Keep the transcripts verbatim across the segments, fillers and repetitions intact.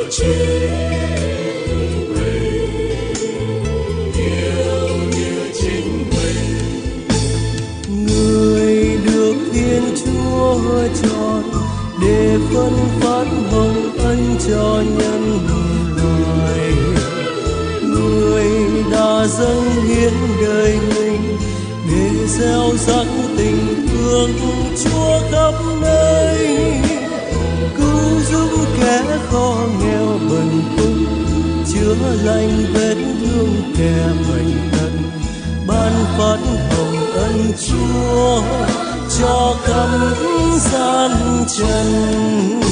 Người được Thiên Chúa chọn để phân phát hồng ân cho nhân loại. Người đã dâng hiến đời mình để gieo rắc tình thương Chúa khắp nơi, cứu giúp kẻ khó nghèo bần cùng, chữa lành vết thương kẻ bệnh tật, ban phát hồng ân Chúa cho khắp gian trần.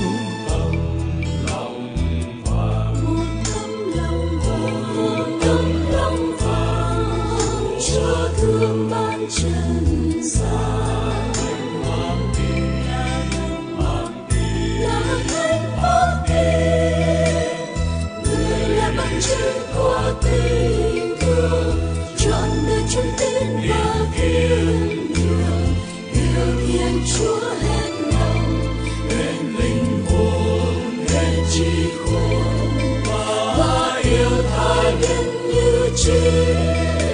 Trần gian mang đi, mang đi là hạnh phúc đi. Người là bằng chứng của tình thương, trọn đời trong tin và kiên nhẫn. Yêu Thiên Chúa hết lòng, hết linh hồn, hết trí khôn, và yêu tha nhân như chính.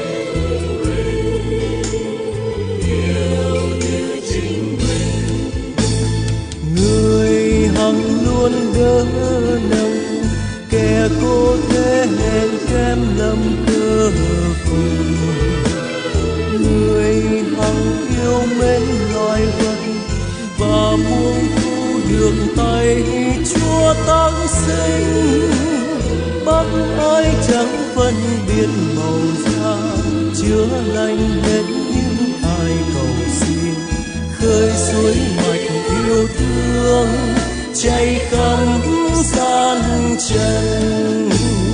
Luôn đỡ nâng kẻ cô thế hèn kém lầm cơ cùng. Người hằng yêu mến loài vật và muốn thu được tay Chúa tăng sinh. Bác ai chẳng phân biệt màu da, chữa lành hết những ai cầu xin. Khơi suối mạch yêu thương chạy khắp gian trần.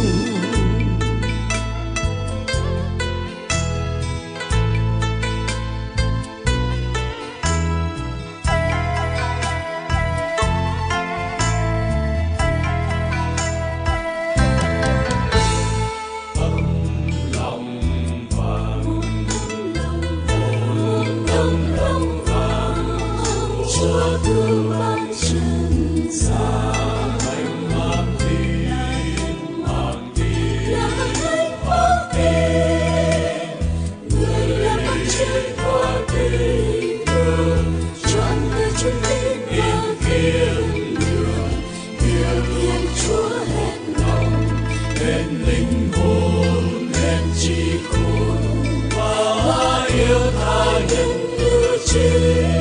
Chúa thương ban trần gian, mang đi, mang đi là hạnh phúc đi. Người là bằng chứng của tình thương, trọn đời trong tin và kiên nhẫn. Yêu Thiên Chúa hết lòng, hết linh hồn, hết trí khôn, và yêu tha nhân như chính.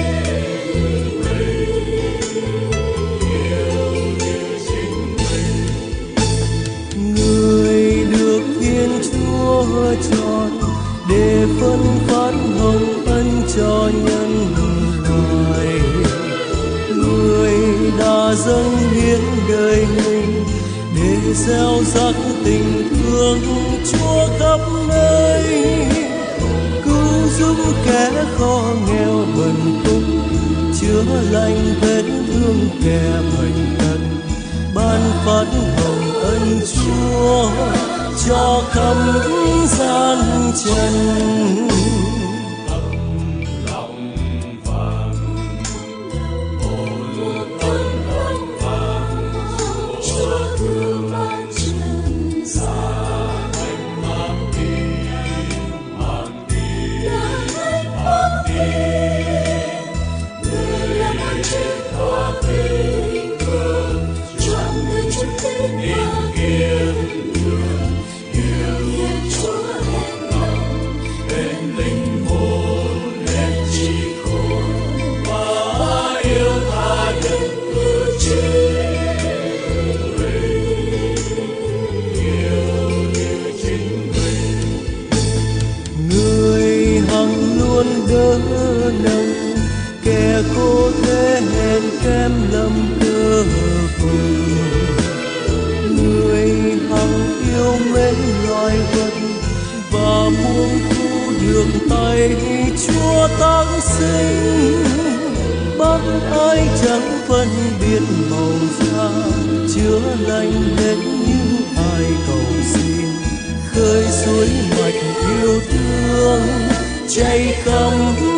Chọn để phân phát hồng ân cho nhân loại. Người đã dâng hiến đời mình để gieo rắc tình thương Chúa khắp nơi, cứu giúp kẻ khó nghèo bần cùng, chữa lành vết thương kẻ bệnh tật, ban phát hồng ân Chúa cho khắp gian trần. Chúa thương ban trần gian, mang đi, mang đi là hạnh phúc đi. Người là bằng chứng của tình thương, trọn đời trong tin và kiên nhẫn. Thiên Chúa hết lòng, hết linh hồn, hết trí khôn, và yêu tha nhân như chính. Yêu như chính mình. Người hằng luôn đỡ nâng kẻ cô thế hèn kém lầm cơ cùng. Người hằng yêu mến loài vật và muốn thu được tay Chúa tăng sinh. Bác ai chẳng phân biệt màu da, chữa lành hết những ai cầu xin. Khơi suối mạch yêu thương chạy khắp